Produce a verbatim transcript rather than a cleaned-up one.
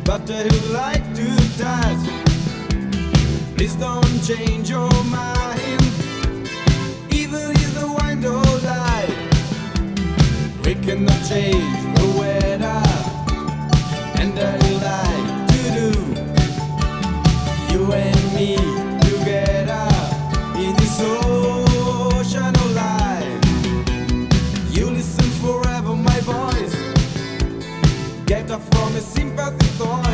but I'd like to touch. Please don't change your mind, even if the wind don't lie. We cannot change the weather, and I'd like to do you and me together in this ocean of life. You listen forever my voice, get up from a sympathy thought.